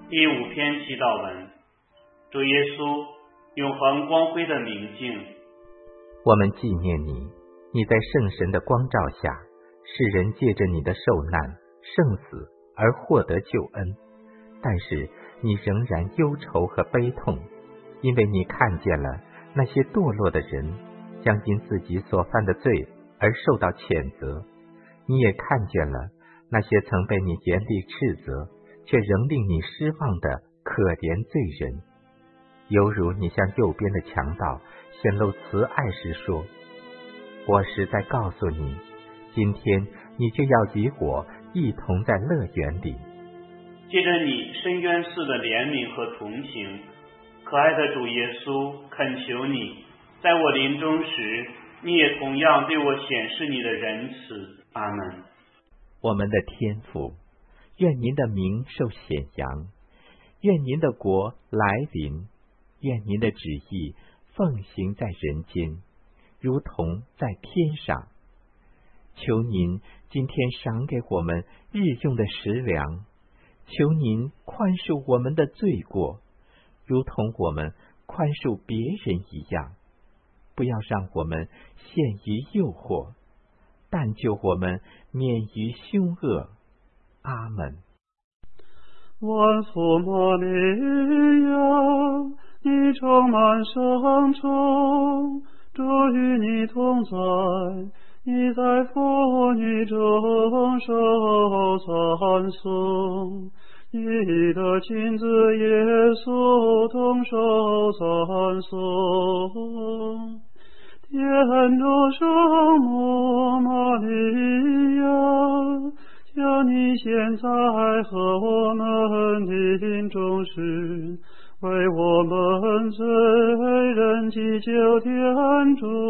第5篇祈祷文。主耶稣，永恒光辉的明镜， 我们纪念你，你在圣神的光照下，世人借着你的受难、圣死而获得救恩，但是你仍然忧愁和悲痛，因为你看见了那些堕落的人将因自己所犯的罪而受到谴责，你也看见了那些曾被你严厉斥责却仍令你失望的可怜罪人，犹如你向右边的强盗显露慈爱时说，我实在告诉你，今天你就要与我一同在乐园里。 借着你深渊式的怜悯和同情，可爱的主耶稣，恳求你在我临终时，你也同样对我显示你的仁慈。阿们。 我们的天父，愿您的名受显扬，愿您的国来临，愿您的旨意奉行在人间，如同在天上。求您今天赏给我们日用的食粮，求您宽恕我们的罪过，如同我们宽恕别人一样，不要让我们陷于诱惑，但救我们免于凶恶。阿们。 万福玛利亚，你充满圣宠，主与你同在，你在妇女中受赞颂，你的亲子耶稣同受赞颂。天主圣母玛利亚，求你现在和我们临终时，为我们罪人祈求天主。